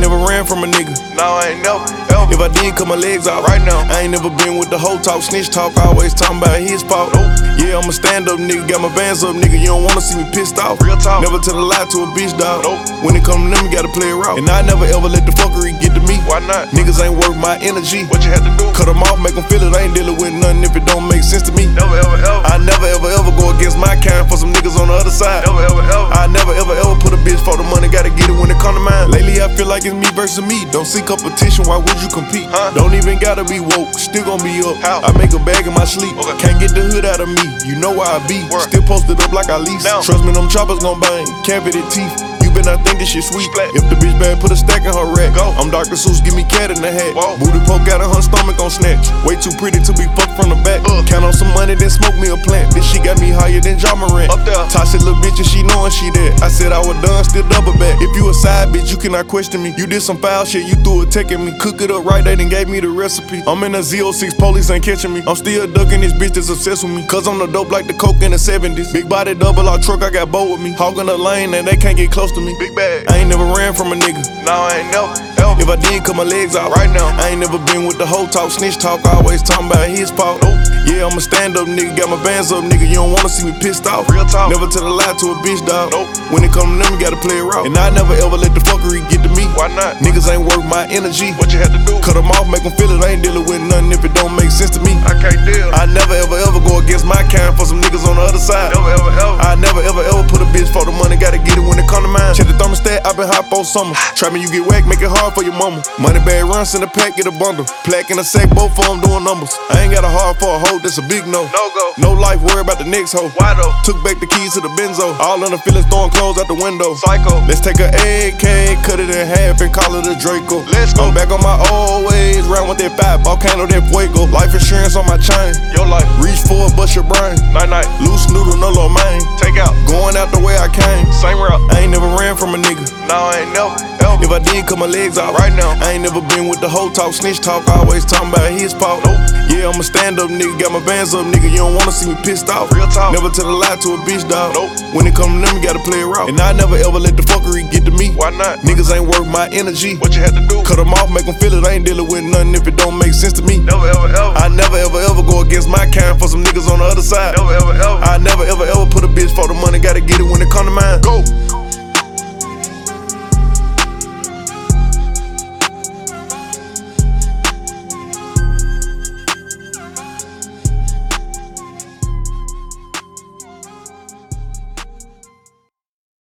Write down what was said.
never ran from a nigga. No, I ain't never, ever. If I did, cut my legs out Right now. I ain't never been with the whole talk, snitch talk, always talking about his fault. Yeah, I'm a stand-up nigga, got my bands up, nigga. You don't wanna see me pissed off. Real talk. Never tell a lie to a bitch, dog. Nope. When it come to them, you gotta play it raw. And I never ever let the fuckery get to me. Why not? Niggas ain't worth my energy. What you had to do? Cut them off, make them feel it. I ain't dealing with nothing if it don't make sense to me. Never, ever, ever. I never ever go against my kind for some niggas on the other side. Never, ever, ever. I never ever put a bitch for the money, gotta get it when it come to mine. Lately I feel like it's me versus me. Don't seek competition, why would you compete? Huh? Don't even gotta be woke, still gon' be up. How? I make a bag in my sleep. Okay. Can't get the hood out of me, you know where I be. Word. Still posted up like I lease. Now. Trust me, them choppers gon' bang, cavity teeth. You better not think this shit sweet. Splat. If the bitch bad, put a stack in her rack. Go. I'm Dr. Seuss, give me cat in the hat. Whoa. Booty poke out of her stomach on snatch. Way too pretty to be fucked from the back. Count on some money, then smoke me a plant. This shit got me higher than Ja Morant. Up there. Toxic little bitch and she knowin' she that. I said I was done, still double back. If you a side bitch, you cannot question me. You did some foul shit, you threw a tech at me. Cook it up right, they done gave me the recipe. I'm in a Z06, police ain't catching me. I'm still ducking this bitch that's obsessed with me. Cause I'm the dope like the coke in the 70s. Big body double R truck, I got bow with me. Hogging the lane and they can't get close to me. Big bag. I ain't never ran from a nigga. No, I ain't never, ever. If I did, cut my legs out. Right now. I ain't never been with the whole talk, snitch talk, always talking about his fault. Yeah, I'm a stand-up nigga, got my bands up, nigga. You don't wanna see me pissed off. Real talk. Never tell a lie to a bitch, dog. Nope. When it come to them, you gotta play it raw. And I never ever let the fuckery get to me. Why not? Niggas ain't worth my energy. What you had to do? Cut them off, make them feel it. I ain't dealing with nothing if it don't make sense to me. I can't deal. I never ever go against my kind for some niggas on the other side. Never, ever, ever. I never ever put a bitch for the money, gotta get it when it come to mine. Check the thermostat, I been hot for summer. Trapping you get whack, make it hard for your mama. Money bag runs in the pack, get a bundle. Plaque in a sack, both of them doing numbers. I ain't got a heart for a hoe, that's a big no. No go. No life, worry about the next hoe. Why though? Took back the keys to the benzo. All in the feelings, throwing clothes out the window. Psycho. Let's take a AK, cut it in half and call it a Draco. Let's go. I'm back on my old ways, round with that five, volcano, that fuego. Life insurance on my chain. Your life. Reach for it, bust your brain. Night, night. Loose noodle, no low main. Take out. Going out the way I came. Same route. I ain't never ran from a nigga. No, I ain't never, ever. If I did, cut my legs out. Right now. I ain't never been with the whole talk, snitch talk, always talking about his fault. Yeah, I'm a stand-up nigga, got my bands up, nigga. You don't wanna see me pissed off. Real talk. Never tell a lie to a bitch, dog. Nope. When it come to them, you gotta play it raw. And I never ever let the fuckery get to me. Why not? Niggas ain't worth my energy. What you had to do? Cut them off, make them feel it. I ain't dealing with nothing if it don't make sense to me. Never, ever, ever. I never ever go against my kind for some niggas on the other side. Never, ever, ever. I never ever put a bitch for the money, gotta get it when it come to mine. Go.